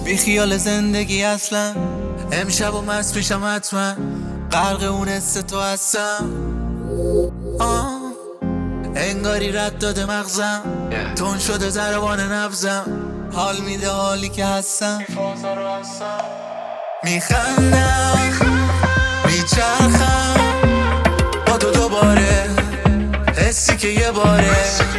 بی خیال زندگی اصلا. امشب و مست پیشم حتما، غرق اون حس تو هستم. انگاری رد داده مغزم، تون شده ضربان نبزم. حال میده حالی که هستم، میخندم میچرخم با تو دوباره، حسی که یه باره